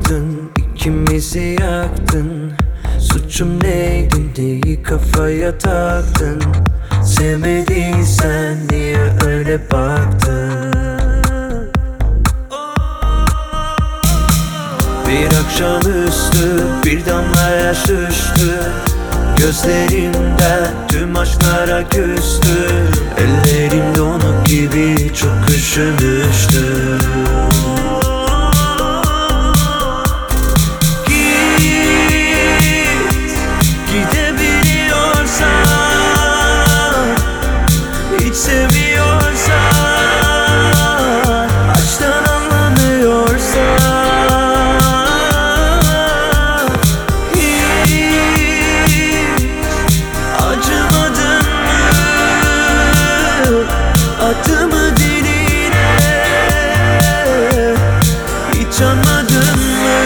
aldın, ikimizi yaktın. Suçum neydi, neyi kafaya taktın? Sevmediysen niye öyle baktın? Bir akşamüstü bir damla yaş düştü gözlerimden, tüm aşklara küstü. Ellerim donuk gibi çok üşümüştüm. Seviyorsan, aşktan anlamıyorsan, hiç acımadın mı adımı diline? Hiç anladın mı?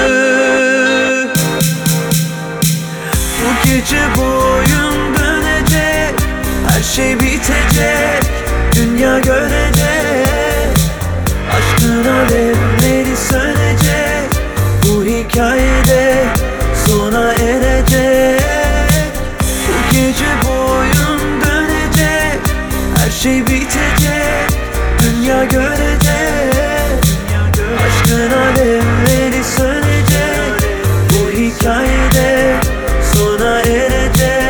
Bu gece boyun dönecek, her şey bitecek, dünya görecek, aşkın alevleri sönecek. Bu hikayede sona erecek. Bu gece boyun dönecek, her şey bitecek, dünya görecek, aşkın alevleri sönecek. Bu hikayede sona erecek.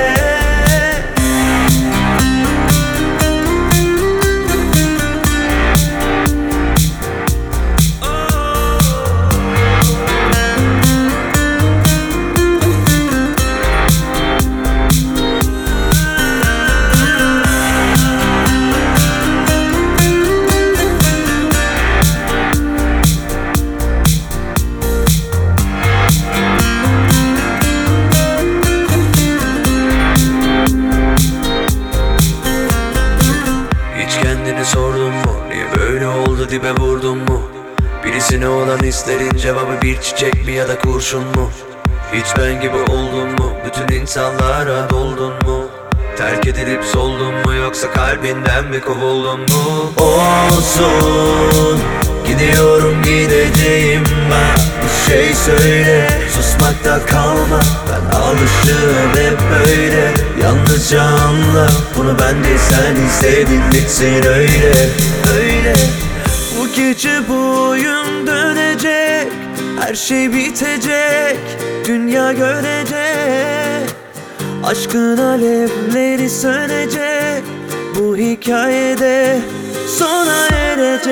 Kendini sordun mu? Niye böyle oldu, dibe vurdun mu? Birisine olan hislerin cevabı bir çiçek mi ya da kurşun mu? Hiç ben gibi oldun mu? Bütün insanlara doldun mu? Terk edilip soldun mu, yoksa kalbinden mi kovuldun mu? Olsun, gidiyorum gideceğim ben. Bir şey söyle, susmakta kalma. Ben alışığım hep böyle. Yalnızca anla bunu, ben de sen istedin bitsin öyle. Öyle. Bu gece boyun dönecek, her şey bitecek, dünya görecek, aşkın alevleri sönecek. Bu hikayede sona erecek.